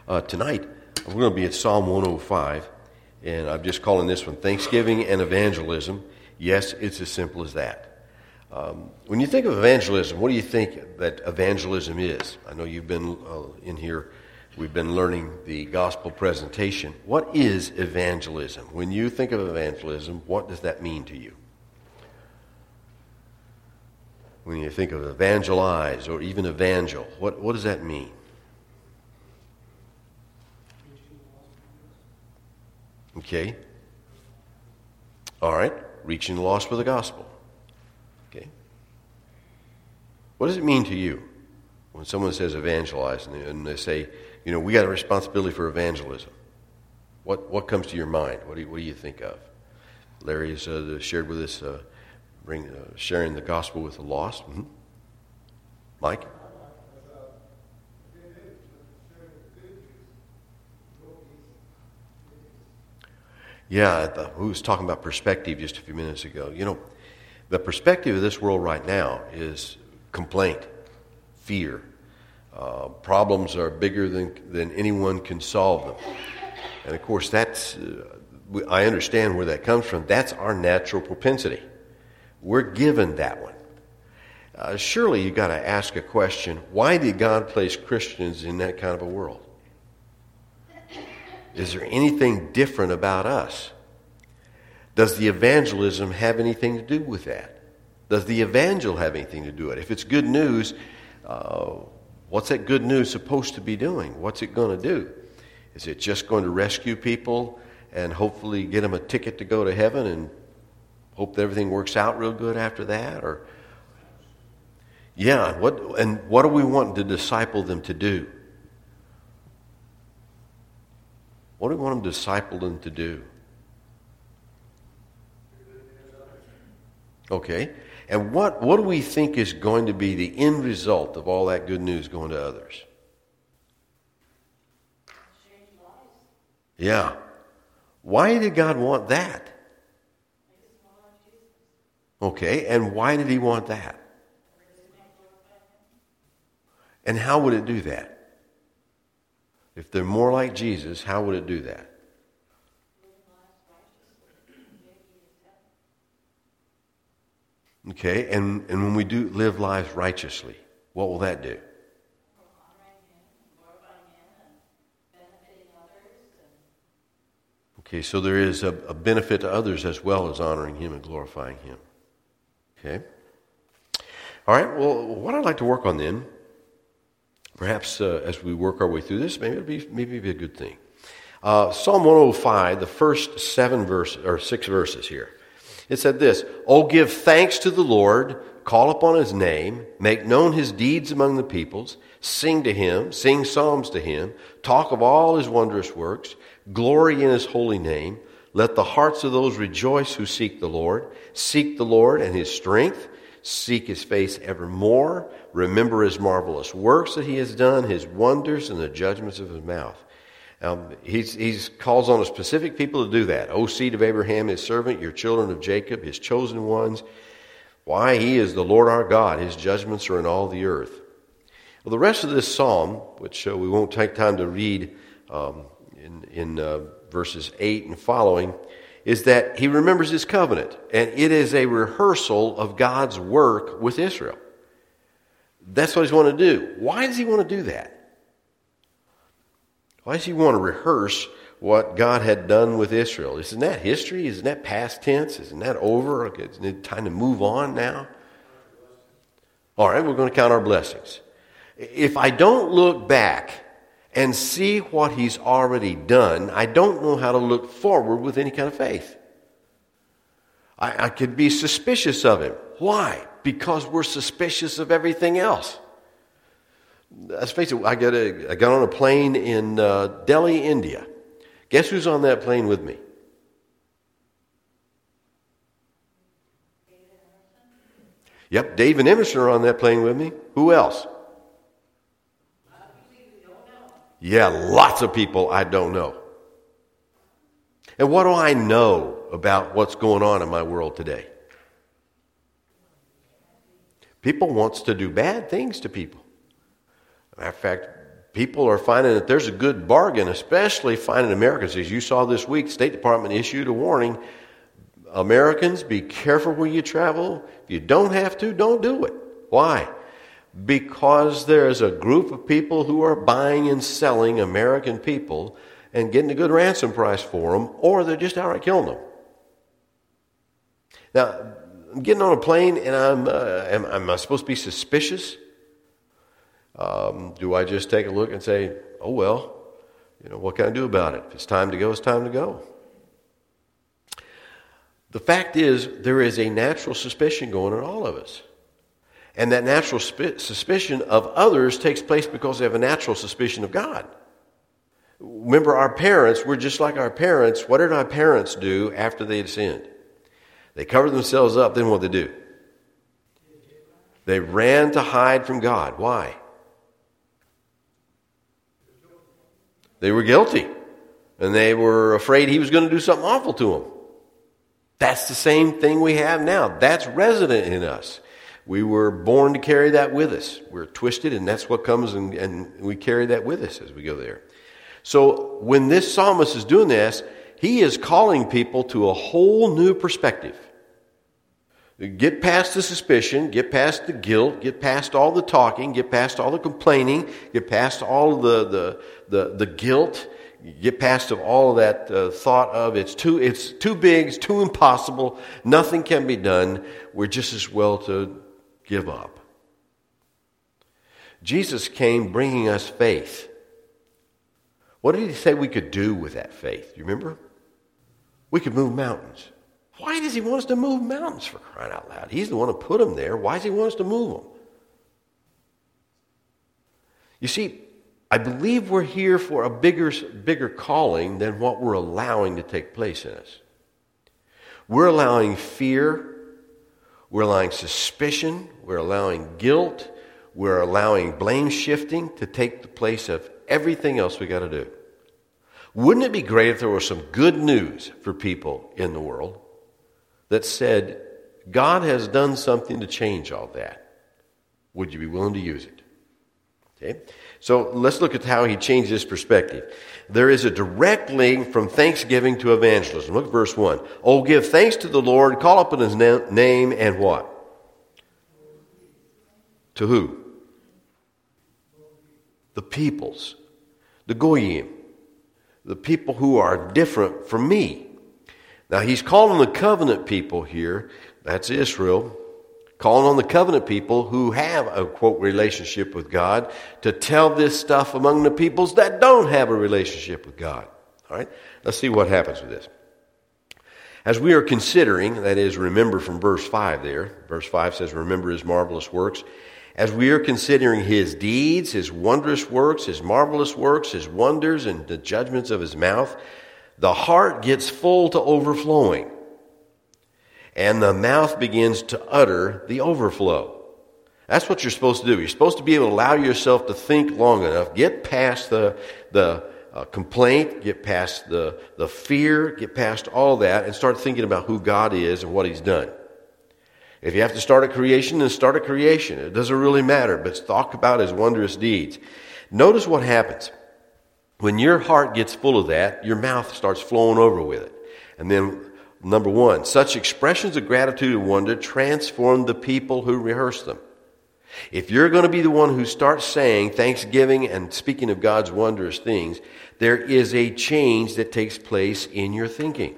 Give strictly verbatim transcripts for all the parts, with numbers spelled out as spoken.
Uh, tonight, we're going to be at Psalm one oh five, and I'm just calling this one Thanksgiving and Evangelism. Yes, it's as simple as that. Um, when you think of evangelism, what do you think that evangelism is? I know you've been uh, in here, we've been learning the gospel presentation. What is evangelism? When you think of evangelism, what does that mean to you? When you think of evangelize or even evangel, what, what does that mean? Okay. All right. Reaching the lost with the gospel. Okay. What does it mean to you when someone says evangelize and they say, you know, we got a responsibility for evangelism? What what comes to your mind? What do you, what do you think of? Larry has uh, shared with us, uh, bring uh, sharing the gospel with the lost. Mm-hmm. Mike? Yeah, the, who was talking about perspective just a few minutes ago. You know, the perspective of this world right now is complaint, fear. Uh, problems are bigger than than anyone can solve them. And of course, that's uh, I understand where that comes from. That's our natural propensity. We're given that one. Uh, surely you got to ask a question: why did God place Christians in that kind of a world? Is there anything different about us? Does the evangelism have anything to do with that? Does the evangel have anything to do with it? If it's good news, uh, what's that good news supposed to be doing? What's it going to do? Is it just going to rescue people and hopefully get them a ticket to go to heaven and hope that everything works out real good after that? Or yeah, what and what do we want to disciple them to do? What do we want them to disciple them to do? Okay. And what, what do we think is going to be the end result of all that good news going to others? Change lives. Yeah. Why did God want that? Okay. And why did he want that? And how would it do that? If they're more like Jesus, how would it do that? Okay, and, and when we do live lives righteously, what will that do? Okay, so there is a, a benefit to others as well as honoring him and glorifying him. Okay? All right, well, what I'd like to work on then, perhaps uh, as we work our way through this, maybe it'll be maybe it'll be a good thing. Uh, Psalm one oh five, the first seven verses or six verses here. It said this: "Oh, give thanks to the Lord, call upon his name, make known his deeds among the peoples, sing to him, sing psalms to him, talk of all his wondrous works, glory in his holy name. Let the hearts of those rejoice who seek the Lord. Seek the Lord and his strength. Seek his face evermore. Remember his marvelous works that he has done, his wonders and the judgments of his mouth." Um, he's, he's calls on a specific people to do that. O seed of Abraham, his servant, your children of Jacob, his chosen ones. Why? He is the Lord our God. His judgments are in all the earth. Well, the rest of this psalm, which uh, we won't take time to read um, in, in uh, verses eight and following, is that he remembers his covenant. And it is a rehearsal of God's work with Israel. That's what he's want to do. Why does he want to do that? Why does he want to rehearse what God had done with Israel? Isn't that history? Isn't that past tense? Isn't that over? Okay, isn't it time to move on now? All right, we're going to count our blessings. If I don't look back and see what he's already done, I don't know how to look forward with any kind of faith. I, I could be suspicious of him. Why? Because we're suspicious of everything else. Let's face it, I got, a, I got on a plane in uh, Delhi, India. Guess who's on that plane with me? Yep, Dave and Emerson are on that plane with me. Who else? Yeah, lots of people I don't know. And what do I know about what's going on in my world today? People wants to do bad things to people. Matter of fact, people are finding that there's a good bargain, especially finding Americans. As you saw this week, the State Department issued a warning. Americans, be careful where you travel. If you don't have to, don't do it. Why? Because there's a group of people who are buying and selling American people and getting a good ransom price for them, or they're just outright killing them. Now, I'm getting on a plane, and I'm, uh, am, am I supposed to be suspicious? Um, do I just take a look and say, oh, well, you know, what can I do about it? If it's time to go, it's time to go. The fact is, there is a natural suspicion going in all of us. And that natural sp- suspicion of others takes place because they have a natural suspicion of God. Remember, our parents, we're just like our parents. What did our parents do after they had sinned? They covered themselves up. Then what did they do? They ran to hide from God. Why? They were guilty. And they were afraid he was going to do something awful to them. That's the same thing we have now. That's resident in us. We were born to carry that with us. We're twisted, and that's what comes, and, and we carry that with us as we go there. So when this psalmist is doing this, he is calling people to a whole new perspective. Get past the suspicion, get past the guilt, get past all the talking, get past all the complaining, get past all the the the, the guilt, get past of all of that uh, thought of it's too it's too big, it's too impossible, nothing can be done. We're just as well to give up. Jesus came bringing us faith. What did he say we could do with that faith? Do you remember? We could move mountains. Why does he want us to move mountains, for crying out loud? He's the one who put them there. Why does he want us to move them? You see, I believe we're here for a bigger, bigger calling than what we're allowing to take place in us. We're allowing fear. We're allowing suspicion. We're allowing guilt. We're allowing blame shifting to take the place of everything else we got to do. Wouldn't it be great if there was some good news for people in the world that said, God has done something to change all that? Would you be willing to use it? Okay. So let's look at how he changed his perspective. There is a direct link from thanksgiving to evangelism. Look at verse one. Oh, give thanks to the Lord, call upon his na- name, and what? To who? The peoples. The Goyim. The people who are different from me. Now he's calling the covenant people here, that's Israel, calling on the covenant people who have a, quote, relationship with God to tell this stuff among the peoples that don't have a relationship with God. All right, let's see what happens with this. As we are considering, that is, remember from verse five there, verse five says, remember his marvelous works. As we are considering his deeds, his wondrous works, his marvelous works, his wonders, and the judgments of his mouth, the heart gets full to overflowing, and the mouth begins to utter the overflow. That's what you're supposed to do. You're supposed to be able to allow yourself to think long enough, get past the the uh, complaint, get past the, the fear, get past all that, and start thinking about who God is and what he's done. If you have to start at creation, then start at creation. It doesn't really matter, but talk about his wondrous deeds. Notice what happens. When your heart gets full of that, your mouth starts flowing over with it. And then, number one, such expressions of gratitude and wonder transform the people who rehearse them. If you're going to be the one who starts saying thanksgiving and speaking of God's wondrous things, there is a change that takes place in your thinking.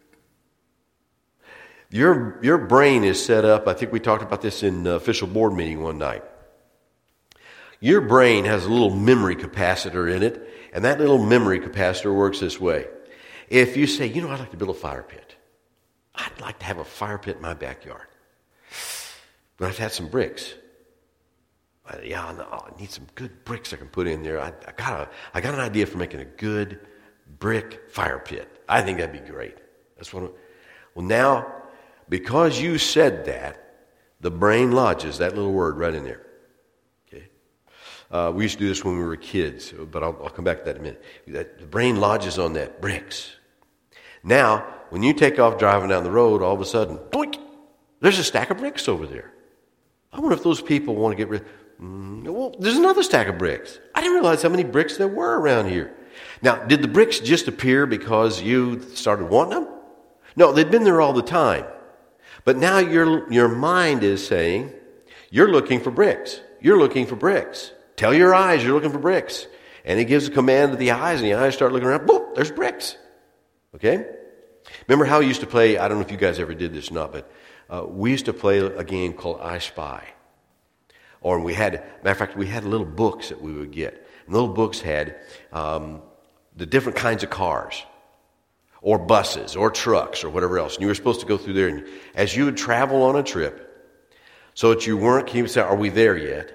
Your, your brain is set up, I think we talked about this in the official board meeting one night. Your brain has a little memory capacitor in it, and that little memory capacitor works this way. If you say, you know, I'd like to build a fire pit. I'd like to have a fire pit in my backyard. But I've had some bricks. I, yeah, no, I need some good bricks I can put in there. I, I, got a, I got an idea for making a good brick fire pit. I think that'd be great. That's what. I'm, well, now, because you said that, the brain lodges that little word right in there. Okay. Uh, we used to do this when we were kids, but I'll, I'll come back to that in a minute. That, the brain lodges on that, bricks. Now, when you take off driving down the road, all of a sudden, boink, there's a stack of bricks over there. I wonder if those people want to get rid. Mm, well, there's another stack of bricks. I didn't realize how many bricks there were around here. Now, did the bricks just appear because you started wanting them? No, they'd been there all the time. But now your, your mind is saying, you're looking for bricks. You're looking for bricks. Tell your eyes you're looking for bricks. And it gives a command to the eyes, and the eyes start looking around. Boom, there's bricks. Okay? Remember how we used to play, I don't know if you guys ever did this or not, but uh, we used to play a game called I Spy. Or we had, matter of fact, we had little books that we would get. And little books had um, the different kinds of cars, or buses, or trucks, or whatever else. And you were supposed to go through there, and as you would travel on a trip, so that you weren't, you would say, are we there yet?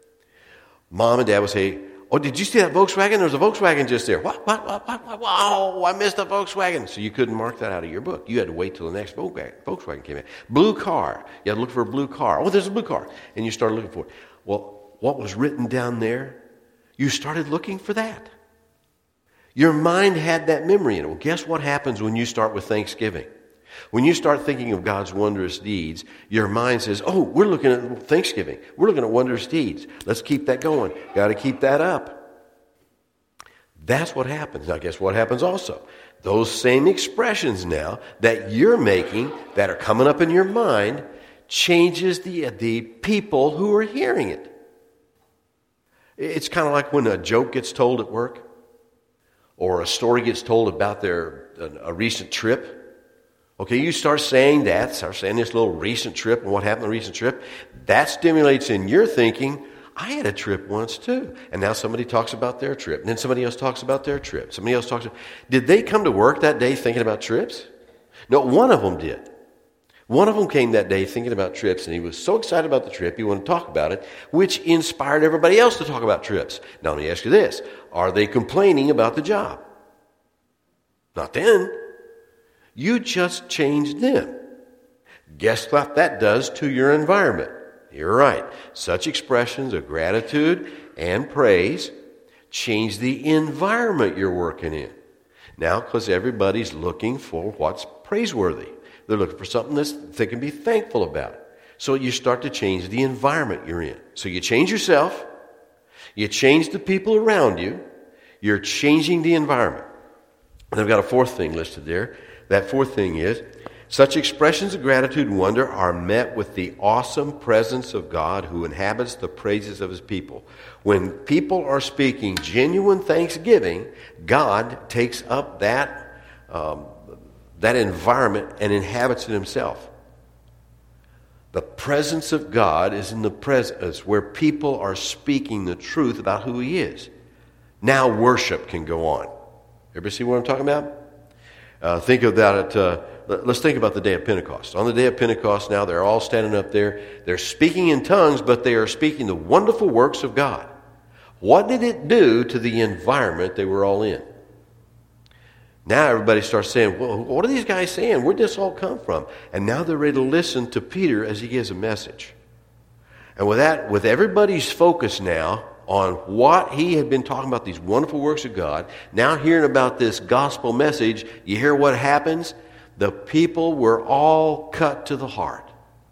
Mom and Dad would say, oh, did you see that Volkswagen? There's a Volkswagen just there. What, what, what, what, what? Oh, I missed a Volkswagen. So you couldn't mark that out of your book. You had to wait till the next Volkswagen came in. Blue car. You had to look for a blue car. Oh, there's a blue car. And you started looking for it. Well, what was written down there? You started looking for that. Your mind had that memory in it. Well, guess what happens when you start with Thanksgiving? When you start thinking of God's wondrous deeds, your mind says, oh, we're looking at Thanksgiving. We're looking at wondrous deeds. Let's keep that going. Got to keep that up. That's what happens. Now, guess what happens also? Those same expressions now that you're making, that are coming up in your mind, changes the, the people who are hearing it. It's kind of like when a joke gets told at work, or a story gets told about their a, a recent trip. Okay, you start saying that, start saying this little recent trip and what happened on the recent trip. That stimulates in your thinking, I had a trip once too. And now somebody talks about their trip. And then somebody else talks about their trip. Somebody else talks about... Did they come to work that day thinking about trips? No, one of them did. One of them came that day thinking about trips, and he was so excited about the trip, he wanted to talk about it, which inspired everybody else to talk about trips. Now, let me ask you this. Are they complaining about the job? Not then. You just changed them. Guess what that does to your environment? You're right. Such expressions of gratitude and praise change the environment you're working in. Now, because everybody's looking for what's praiseworthy. They're looking for something that's, they can be thankful about. So you start to change the environment you're in. So you change yourself. You change the people around you. You're changing the environment. And I've got a fourth thing listed there. That fourth thing is, such expressions of gratitude and wonder are met with the awesome presence of God who inhabits the praises of his people. When people are speaking genuine thanksgiving, God takes up that, um, that environment and inhabits it himself. The presence of God is in the presence where people are speaking the truth about who he is. Now worship can go on. Everybody see what I'm talking about? Uh, think of that. Uh, let's think about the day of Pentecost. On the day of Pentecost now, they're all standing up there. They're speaking in tongues, but they are speaking the wonderful works of God. What did it do to the environment they were all in? Now everybody starts saying, well, what are these guys saying? Where'd this all come from? And now they're ready to listen to Peter as he gives a message. And with that, with everybody's focus now on what he had been talking about, these wonderful works of God, now hearing about this gospel message, you hear what happens? The people were all cut to the heart.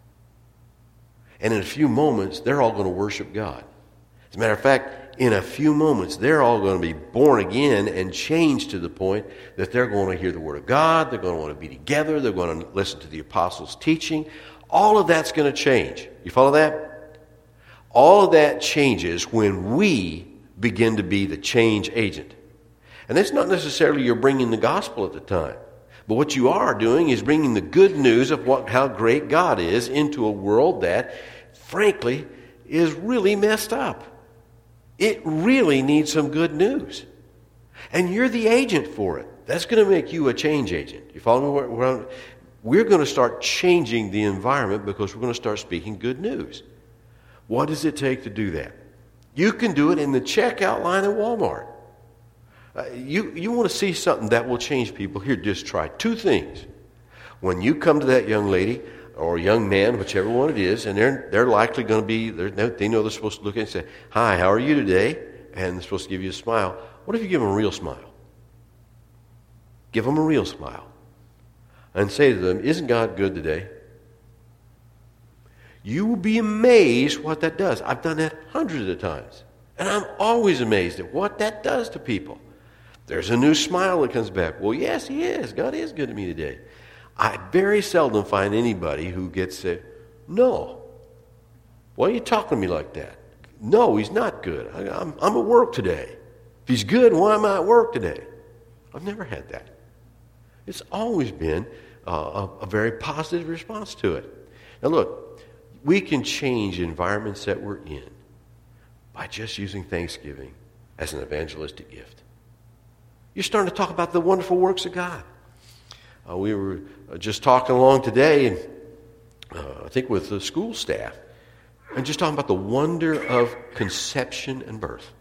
And in a few moments, they're all going to worship God. As a matter of fact, in a few moments, they're all going to be born again and changed to the point that they're going to hear the Word of God, they're going to want to be together, they're going to listen to the apostles' teaching. All of that's going to change. You follow that? All of that changes when we begin to be the change agent. And that's not necessarily you're bringing the gospel at the time. But what you are doing is bringing the good news of what, how great God is into a world that, frankly, is really messed up. It really needs some good news. And you're the agent for it. That's going to make you a change agent. You follow me? Where, where I'm, we're going to start changing the environment because we're going to start speaking good news. What does it take to do that? You can do it in the checkout line at Walmart. Uh, you, you want to see something that will change people? Here, just try two things. When you come to that young lady or young man, whichever one it is, and they're, they're likely going to be, they know they're supposed to look at and say, hi, how are you today? And they're supposed to give you a smile. What if you give them a real smile? Give them a real smile. And say to them, isn't God good today? You will be amazed what that does. I've done that hundreds of times. And I'm always amazed at what that does to people. There's a new smile that comes back. Well, yes, he is. God is good to me today. I very seldom find anybody who gets said, no. Why are you talking to me like that? No, he's not good. I, I'm, I'm at work today. If he's good, why am I at work today? I've never had that. It's always been uh, a, a very positive response to it. Now look, we can change environments that we're in by just using Thanksgiving as an evangelistic gift. You're starting to talk about the wonderful works of God. Uh, we were just talking along today, and uh, I think with the school staff, and just talking about the wonder of conception and birth.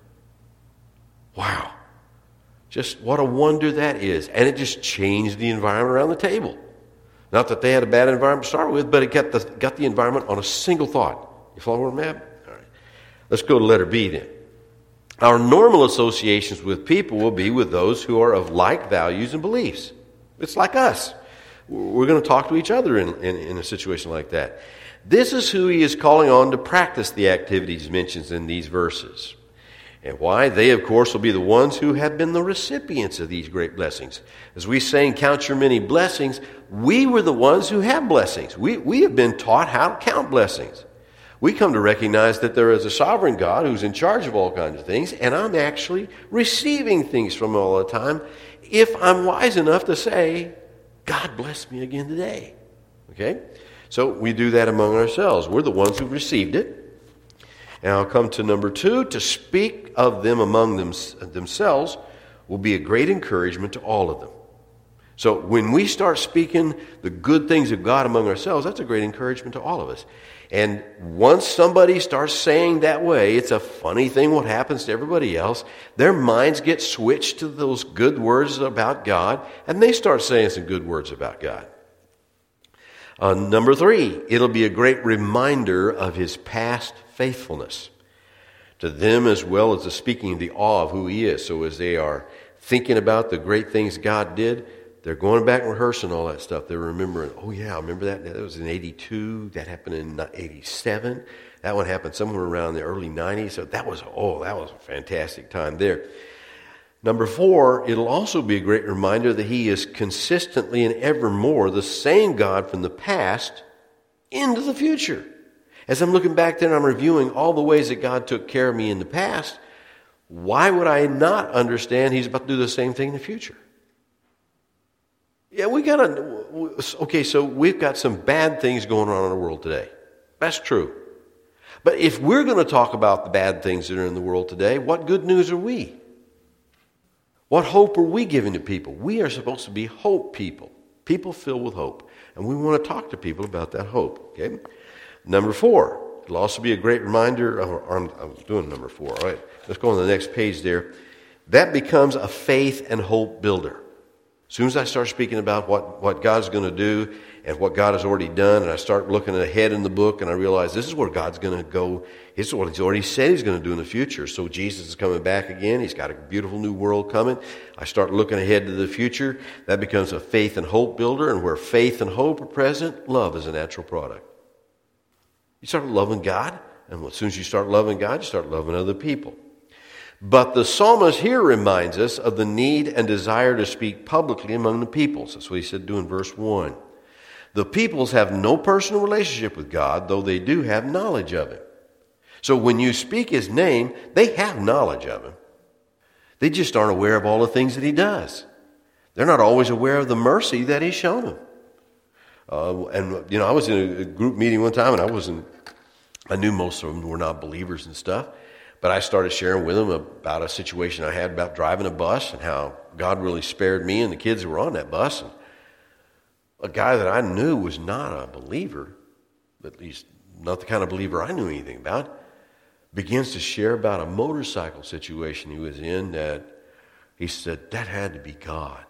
Wow. Just what a wonder that is. And it just changed the environment around the table. Not that they had a bad environment to start with, but it got the, got the environment on a single thought. You follow where I'm at? All right. Let's go to letter B then. Our normal associations with people will be with those who are of like values and beliefs. It's like us. We're going to talk to each other in, in, in a situation like that. This is who he is calling on to practice the activities mentioned in these verses. And why? They, of course, will be the ones who have been the recipients of these great blessings. As we say, count your many blessings, we were the ones who have blessings. We, we have been taught how to count blessings. We come to recognize that there is a sovereign God who's in charge of all kinds of things, and I'm actually receiving things from him all the time if I'm wise enough to say, God bless me again today. Okay? So we do that among ourselves. We're the ones who received it. And I'll come to number two. To speak of them among them, themselves will be a great encouragement to all of them. So when we start speaking the good things of God among ourselves, that's a great encouragement to all of us. And once somebody starts saying that way, it's a funny thing what happens to everybody else. Their minds get switched to those good words about God, and they start saying some good words about God. Uh, number three, it'll be a great reminder of his past faithfulness to them as well as the speaking of the awe of who he is. So as they are thinking about the great things God did, they're going back and rehearsing all that stuff. They're remembering, oh yeah, I remember that. That was in eighty-two. That happened in eighty-seven. That one happened somewhere around the early nineties. So that was, oh, that was a fantastic time there. Number four, it'll also be a great reminder that he is consistently and evermore the same God from the past into the future. As I'm looking back there and I'm reviewing all the ways that God took care of me in the past, why would I not understand he's about to do the same thing in the future? Yeah, we got to, okay, so we've got some bad things going on in the world today. That's true. But if we're going to talk about the bad things that are in the world today, what good news are we? What hope are we giving to people? We are supposed to be hope people, people filled with hope. And we want to talk to people about that hope. Okay. Number four, it'll also be a great reminder. Or I'm, I'm doing number four. All right. Let's go on to the next page there. That becomes a faith and hope builder. As soon as I start speaking about what, what God's going to do and what God has already done, and I start looking ahead in the book, and I realize this is where God's going to go. This is what he's already said he's going to do in the future. So Jesus is coming back again. He's got a beautiful new world coming. I start looking ahead to the future. That becomes a faith and hope builder, and where faith and hope are present, love is a natural product. You start loving God, and as soon as you start loving God, you start loving other people. But the psalmist here reminds us of the need and desire to speak publicly among the peoples. That's what he said do in verse one. The peoples have no personal relationship with God, though they do have knowledge of him. So when you speak his name, they have knowledge of him. They just aren't aware of all the things that he does. They're not always aware of the mercy that he's shown them. Uh, and, you know, I was in a group meeting one time, and I wasn't, I knew most of them were not believers and stuff. But I started sharing with them about a situation I had about driving a bus and how God really spared me and the kids who were on that bus. And a guy that I knew was not a believer, at least not the kind of believer I knew anything about, begins to share about a motorcycle situation he was in that he said, that had to be God.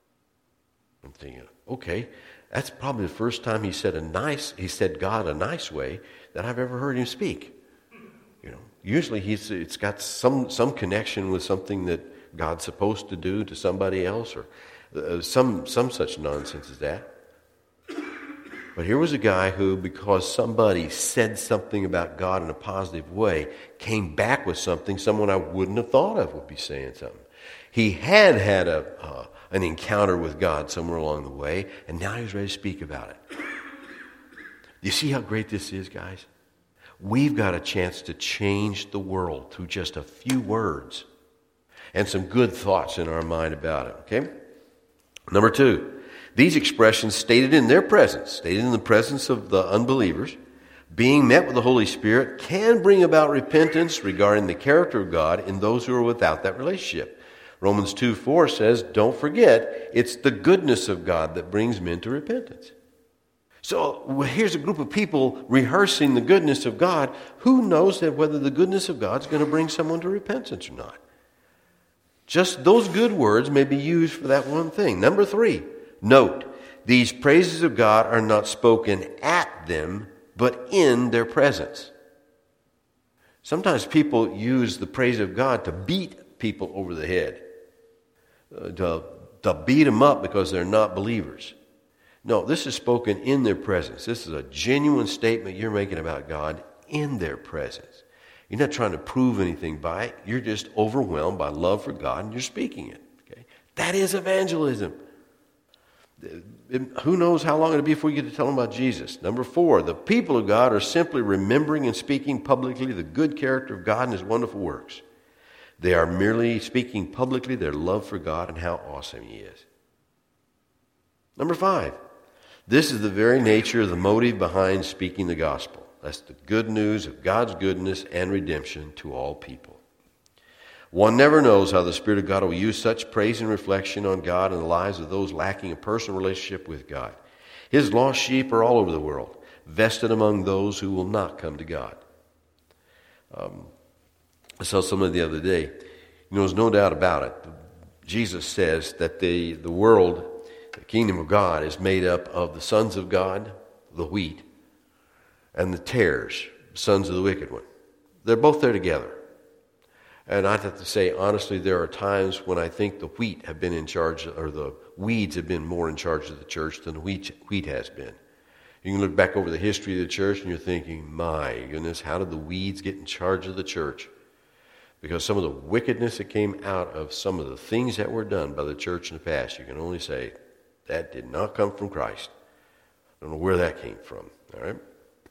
I'm thinking, okay, that's probably the first time he said a nice, he said God a nice way that I've ever heard him speak. You know, usually he's it's got some some connection with something that God's supposed to do to somebody else, or uh, some some such nonsense as that. But here was a guy who, because somebody said something about God in a positive way, came back with something someone I wouldn't have thought of would be saying something. He had had a uh, an encounter with God somewhere along the way, and now he was ready to speak about it. Do you see how great this is, guys? We've got a chance to change the world through just a few words and some good thoughts in our mind about it, okay? Number two, these expressions stated in their presence, stated in the presence of the unbelievers, being met with the Holy Spirit, can bring about repentance regarding the character of God in those who are without that relationship. Romans two four says, don't forget, it's the goodness of God that brings men to repentance. So well, here's a group of people rehearsing the goodness of God. Who knows that whether the goodness of God is going to bring someone to repentance or not? Just those good words may be used for that one thing. Number three, note, these praises of God are not spoken at them, but in their presence. Sometimes people use the praise of God to beat people over the head, uh, to, to beat them up because they're not believers. No, this is spoken in their presence. This is a genuine statement you're making about God in their presence. You're not trying to prove anything by it. You're just overwhelmed by love for God and you're speaking it. Okay? That is evangelism. Who knows how long it'll be before you get to tell them about Jesus. Number four, the people of God are simply remembering and speaking publicly the good character of God and His wonderful works. They are merely speaking publicly their love for God and how awesome He is. Number five, this is the very nature of the motive behind speaking the gospel. That's the good news of God's goodness and redemption to all people. One never knows how the Spirit of God will use such praise and reflection on God in the lives of those lacking a personal relationship with God. His lost sheep are all over the world, vested among those who will not come to God. Um, I saw someone the other day. You know, there's no doubt about it. Jesus says that the, the world, the kingdom of God, is made up of the sons of God, the wheat, and the tares, sons of the wicked one. They're both there together. And I have to say, honestly, there are times when I think the wheat have been in charge, or the weeds have been more in charge of the church than the wheat, wheat has been. You can look back over the history of the church and you're thinking, my goodness, how did the weeds get in charge of the church? Because some of the wickedness that came out of some of the things that were done by the church in the past, you can only say, that did not come from Christ. I don't know where that came from, all right?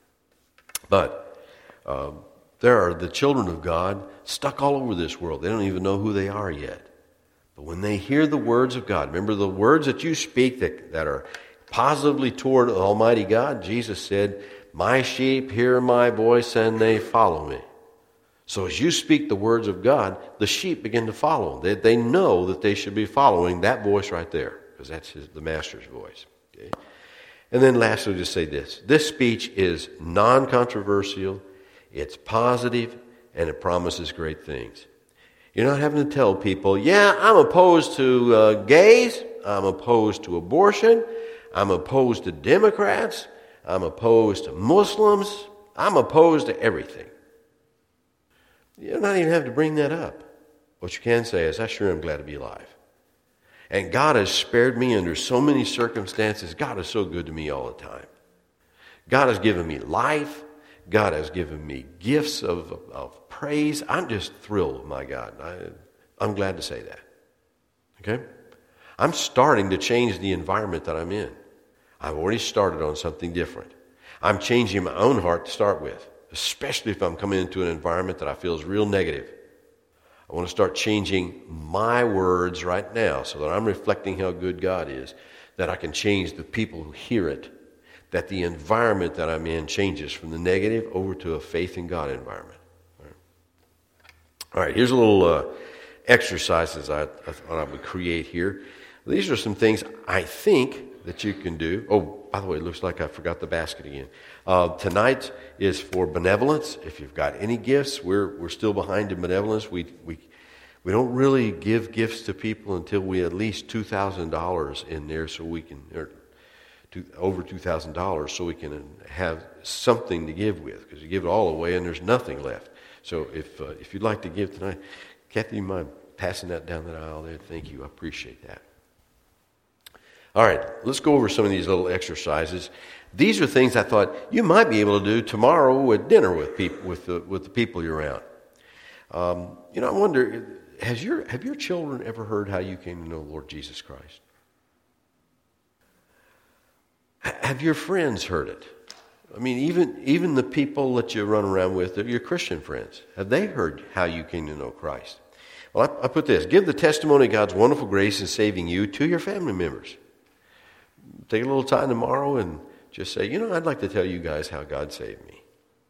But um, there are the children of God stuck all over this world. They don't even know who they are yet. But when they hear the words of God, remember the words that you speak that, that are positively toward Almighty God, Jesus said, my sheep hear my voice and they follow me. So as you speak the words of God, the sheep begin to follow. They, they know that they should be following that voice right there, because that's his, the Master's voice. Okay? And then lastly, just say this. This speech is non-controversial, it's positive, and it promises great things. You're not having to tell people, yeah, I'm opposed to uh, gays, I'm opposed to abortion, I'm opposed to Democrats, I'm opposed to Muslims, I'm opposed to everything. You don't even have to bring that up. What you can say is, I sure am glad to be alive. And God has spared me under so many circumstances. God is so good to me all the time. God has given me life. God has given me gifts of, of praise. I'm just thrilled with my God. I, I'm glad to say that. Okay? I'm starting to change the environment that I'm in. I've already started on something different. I'm changing my own heart to start with, especially if I'm coming into an environment that I feel is real negative. I want to start changing my words right now so that I'm reflecting how good God is, that I can change the people who hear it, that the environment that I'm in changes from the negative over to a faith in God environment. All right, All right here's a little uh, exercises I, I thought I would create here. These are some things I think that you can do. Oh, by the way, it looks like I forgot the basket again. Uh, tonight is for benevolence. If you've got any gifts, we're we're still behind in benevolence. We we we don't really give gifts to people until we at least two thousand dollars in there, so we can or two, over two thousand dollars, so we can have something to give with. Because you give it all away and there's nothing left. So if uh, if you'd like to give tonight, Kathy, you mind passing that down the aisle there? Thank you. I appreciate that. All right, let's go over some of these little exercises. These are things I thought you might be able to do tomorrow at dinner with people, with the with the people you're around. Um, you know, I wonder, has your have your children ever heard how you came to know the Lord Jesus Christ? H- have your friends heard it? I mean, even even the people that you run around with, your Christian friends, have they heard how you came to know Christ? Well, I, I put this: give the testimony of God's wonderful grace in saving you to your family members. Take a little time tomorrow and just say, you know, I'd like to tell you guys how God saved me.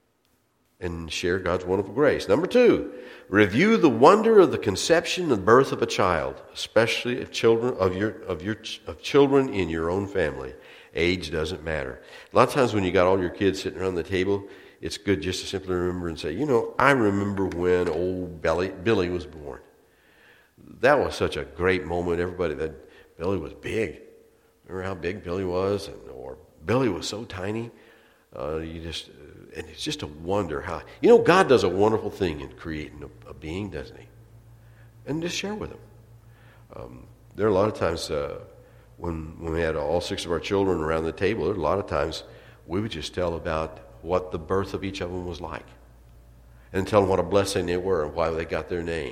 And share God's wonderful grace. Number two, review the wonder of the conception and birth of a child, especially of children of your of your of children in your own family. Age doesn't matter. A lot of times when you got all your kids sitting around the table, it's good just to simply remember and say, you know, I remember when old Billy, Billy was born. That was such a great moment. Everybody, that Billy was big. Remember how big Billy was? And, or Billy was so tiny. Uh, you just, uh, and it's just a wonder how, you know, God does a wonderful thing in creating a, a being, doesn't he? And just share with him. Um, there are a lot of times uh, when, when we had all six of our children around the table, there were a lot of times we would just tell about what the birth of each of them was like. And tell them what a blessing they were and why they got their name.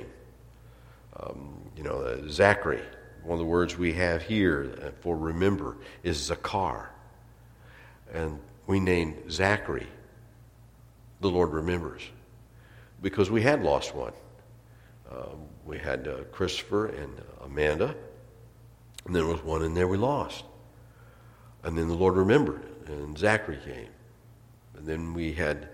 Um, you know, uh, Zachary, one of the words we have here for remember is Zakar. And we named Zachary, the Lord remembers, because we had lost one. Um, we had uh, Christopher and Amanda, and there was one in there we lost. And then the Lord remembered, and Zachary came. And then we had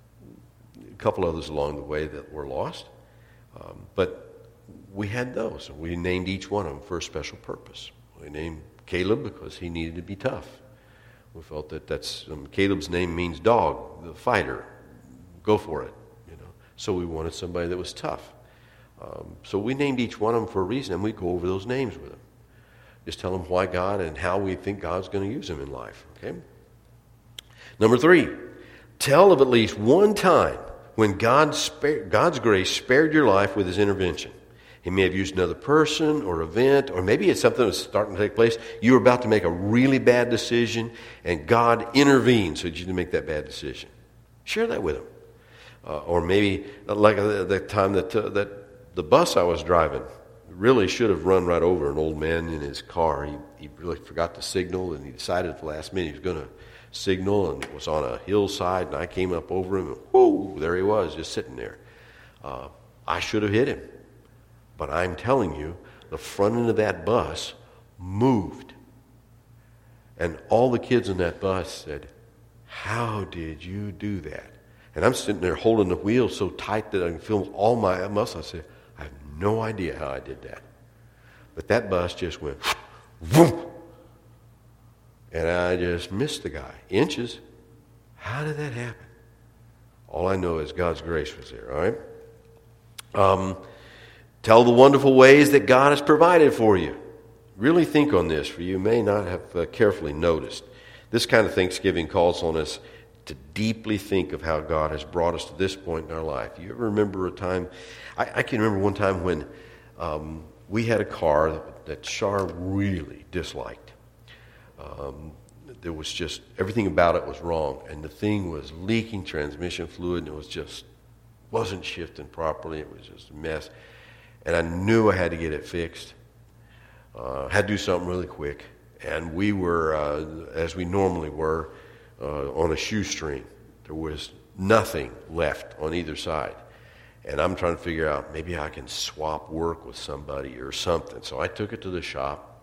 a couple others along the way that were lost. Um, but we had those, and we named each one of them for a special purpose. We named Caleb because he needed to be tough. We felt that that's um, Caleb's name means dog, the fighter. Go for it, you know. So we wanted somebody that was tough. Um, so we named each one of them for a reason, and we go over those names with them. Just tell them why God and how we think God's going to use them in life. Okay. Number three, tell of at least one time when God spare, God's grace spared your life with His intervention. He may have used another person or event, or maybe it's something that's starting to take place. You were about to make a really bad decision, and God intervened so that you didn't make that bad decision. Share that with them. Uh, or maybe, like the, the time that uh, that the bus I was driving really should have run right over an old man in his car. He, he really forgot to signal, and he decided at the last minute he was going to signal, and it was on a hillside, and I came up over him, and whoo, there he was, just sitting there. Uh, I should have hit him. But I'm telling you, the front end of that bus moved. And all the kids in that bus said, how did you do that? And I'm sitting there holding the wheel so tight that I can feel all my muscles. I said, I have no idea how I did that. But that bus just went, whoom. And I just missed the guy. Inches. How did that happen? All I know is God's grace was there, all right? Um... Tell the wonderful ways that God has provided for you. Really think on this, for you may not have uh, carefully noticed. This kind of Thanksgiving calls on us to deeply think of how God has brought us to this point in our life. You ever remember a time, I, I can remember one time when um, we had a car that, that Char really disliked. Um, there was just, everything about it was wrong, and the thing was leaking transmission fluid, and it was just, wasn't shifting properly. It was just a mess. And I knew I had to get it fixed. Uh, had to do something really quick. And we were, uh, as we normally were, uh, on a shoestring. There was nothing left on either side. And I'm trying to figure out, maybe I can swap work with somebody or something. So I took it to the shop.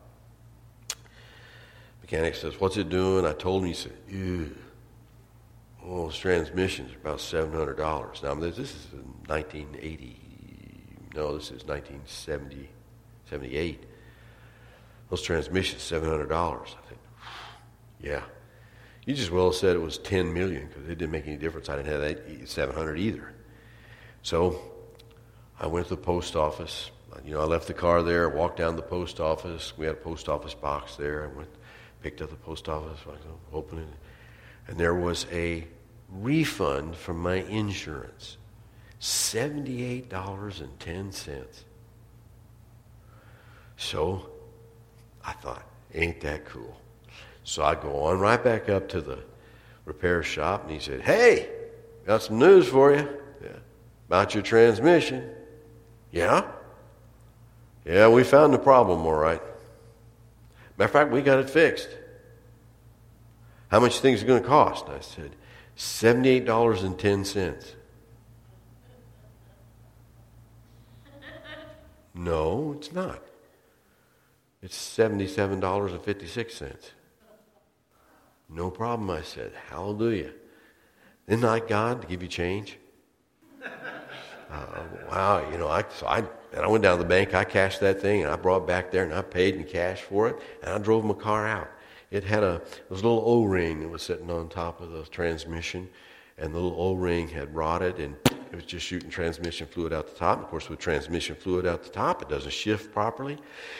Mechanic says, what's it doing? I told him. He said, ew. Well, those transmissions are about seven hundred dollars. Now, this is nineteen eighty. No, this is nineteen seventy, seventy-eight. Those transmissions, seven hundred dollars. I think, yeah. You just well said it was ten million dollars because it didn't make any difference. I didn't have that seven hundred either. So I went to the post office. You know, I left the car there, walked down to the post office. We had a post office box there. I went, picked up the post office, opened it, and there was a refund from my insurance. seventy-eight dollars and ten cents. So I thought, Ain't that cool? So I go on right back up to the repair shop, and he said, hey, got some news for you. Yeah. About your transmission. Yeah? Yeah, we found the problem, all right. Matter of fact, we got it fixed. How much things are going to cost? I said, seventy-eight dollars and ten cents. No, it's not. It's seventy-seven dollars and fifty-six cents. No problem, I said. Hallelujah. Isn't that God to give you change? Uh, wow, you know, I, so I, and I went down to the bank, I cashed that thing, and I brought it back there, and I paid in cash for it, and I drove my car out. It had a, there was a little O-ring that was sitting on top of the transmission, and the little O-ring had rotted, and it was just shooting transmission fluid out the top. Of course, with transmission fluid out the top, it doesn't shift properly.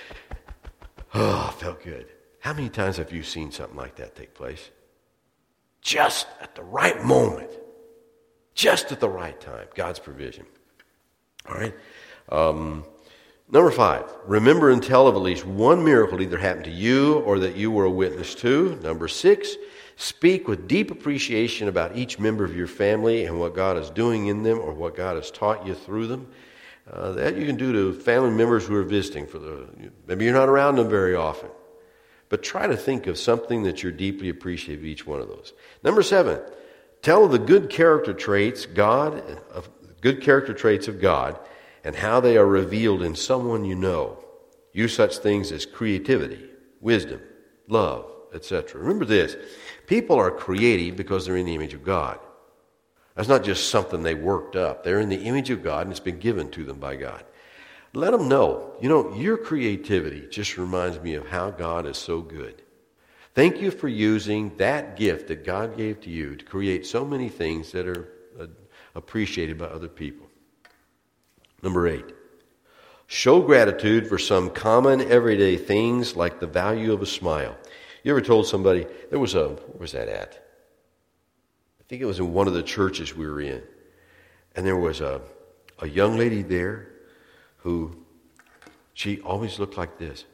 Oh, felt good. How many times have you seen something like that take place? Just at the right moment. Just at the right time. God's provision. All right. Um, number five, remember and tell of at least one miracle either happened to you or that you were a witness to. Number six, speak with deep appreciation about each member of your family and what God is doing in them or what God has taught you through them. Uh, that you can do to family members who are visiting. For the maybe you're not around them very often. But try to think of something that you're deeply appreciative of each one of those. Number seven, tell of the good character traits God, of good character traits of God, and how they are revealed in someone you know. Use such things as creativity, wisdom, love, et cetera. Remember this: people are creative because they're in the image of God. That's not just something they worked up. They're in the image of God, and it's been given to them by God. Let them know, you know, your creativity just reminds me of how God is so good. Thank you for using that gift that God gave to you to create so many things that are uh, appreciated by other people. Number eight, show gratitude for some common everyday things like the value of a smile. You ever told somebody, there was a, where was that at? I think it was in one of the churches we were in. And there was a, a young lady there who, she always looked like this.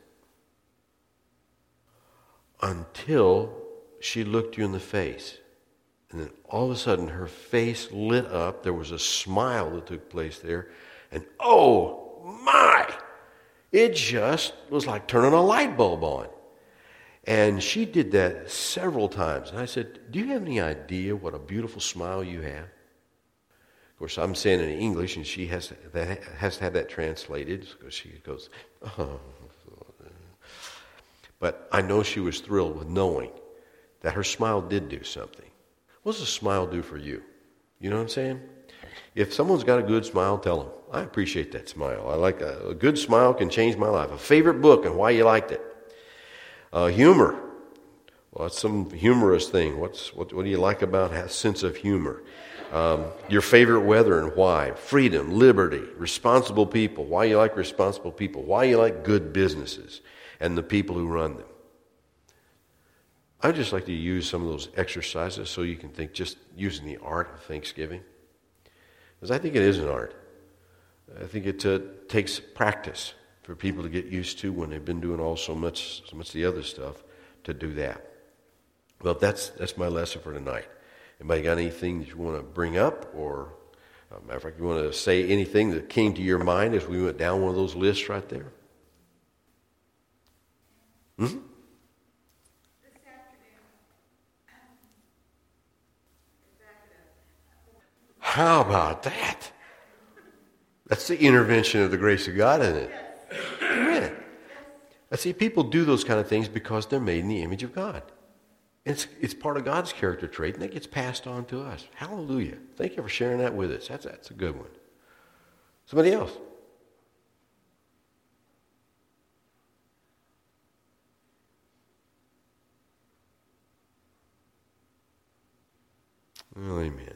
Until she looked you in the face. And then all of a sudden her face lit up. There was a smile that took place there. And oh my! It just was like turning a light bulb on. And she did that several times. And I said, do you have any idea what a beautiful smile you have? Of course, I'm saying it in English, and she has to, that, has to have that translated. So she goes, oh. But I know she was thrilled with knowing that her smile did do something. What does a smile do for you? You know what I'm saying? If someone's got a good smile, tell them, I appreciate that smile. I like a, a good smile can change my life. A favorite book and why you liked it. Uh, humor. Well, that's some humorous thing. What's what, what do you like about a sense of humor? Um, your favorite weather and why. Freedom, liberty, responsible people. Why you like responsible people. Why you like good businesses and the people who run them. I'd just like to use some of those exercises so you can think just using the art of Thanksgiving. Because I think it is an art. I think it uh, takes practice for people to get used to when they've been doing all so much, so much of the other stuff, to do that. Well, that's that's my lesson for tonight. Anybody got anything that you want to bring up, or uh, matter of fact, you want to say anything that came to your mind as we went down one of those lists right there? Mm-hmm. How about that? That's the intervention of the grace of God, isn't it? Amen. I see people do those kind of things because they're made in the image of God. It's it's part of God's character trait, and that gets passed on to us. Hallelujah. Thank you for sharing that with us. That's, that's a good one. Somebody else? Well, amen.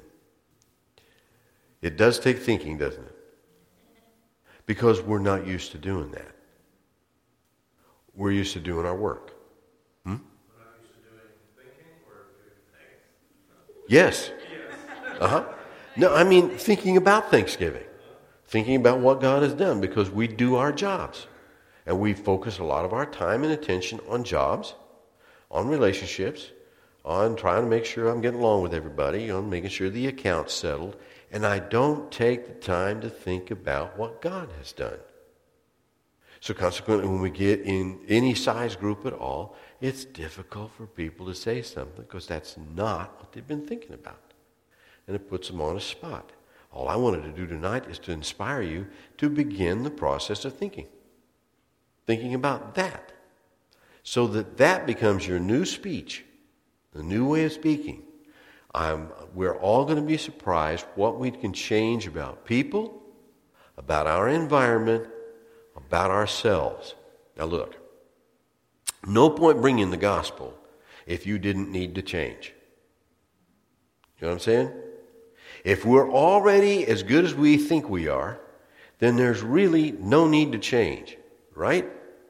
It does take thinking, doesn't it? Because we're not used to doing that. We're used to doing our work. Hmm? We're not used to doing thinking or doing things. Yes. Uh-huh. No, I mean thinking about Thanksgiving. Thinking about what God has done, because we do our jobs. And we focus a lot of our time and attention on jobs, on relationships, on trying to make sure I'm getting along with everybody, on making sure the account's settled. And I don't take the time to think about what God has done. So consequently, when we get in any size group at all, it's difficult for people to say something because that's not what they've been thinking about. And it puts them on a spot. All I wanted to do tonight is to inspire you to begin the process of thinking. Thinking about that. So that that becomes your new speech, the new way of speaking. I'm, we're all going to be surprised what we can change about people, about our environment, about ourselves. Now look, no point bringing the gospel if you didn't need to change. You know what I'm saying? If we're already as good as we think we are, then there's really no need to change, right?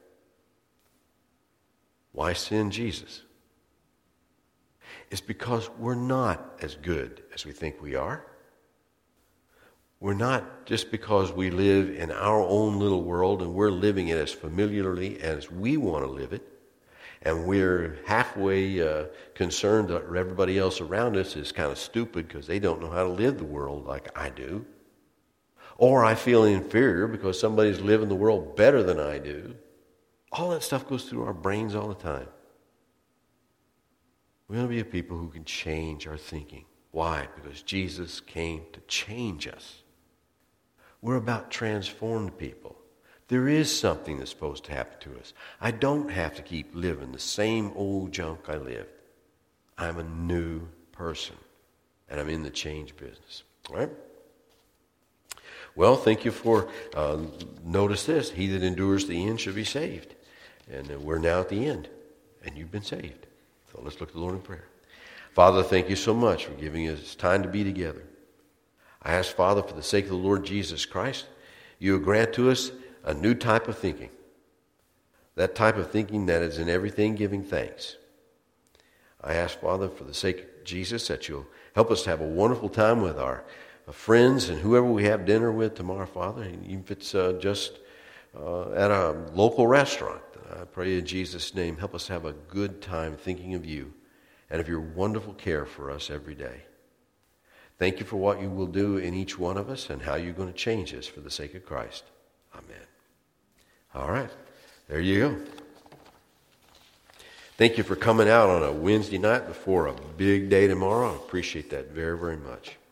Why send Jesus? It's because we're not as good as we think we are. We're not just because we live in our own little world and we're living it as familiarly as we want to live it, and we're halfway uh, concerned that everybody else around us is kind of stupid because they don't know how to live the world like I do. Or I feel inferior because somebody's living the world better than I do. All that stuff goes through our brains all the time. We want to be a people who can change our thinking. Why? Because Jesus came to change us. We're about transformed people. There is something that's supposed to happen to us. I don't have to keep living the same old junk I lived. I'm a new person, and I'm in the change business. All right? Well, thank you for, uh, notice this, he that endures to the end shall be saved. And uh, we're now at the end, and you've been saved. So let's look to the Lord in prayer. Father, thank you so much for giving us time to be together. I ask, Father, for the sake of the Lord Jesus Christ, you will grant to us a new type of thinking. That type of thinking that is in everything giving thanks. I ask, Father, for the sake of Jesus, that you'll help us to have a wonderful time with our friends and whoever we have dinner with tomorrow, Father, even if it's uh, just uh, at a local restaurant. I pray in Jesus' name, help us have a good time thinking of you and of your wonderful care for us every day. Thank you for what you will do in each one of us and how you're going to change us for the sake of Christ. Amen. All right. There you go. Thank you for coming out on a Wednesday night before a big day tomorrow. I appreciate that very, very much.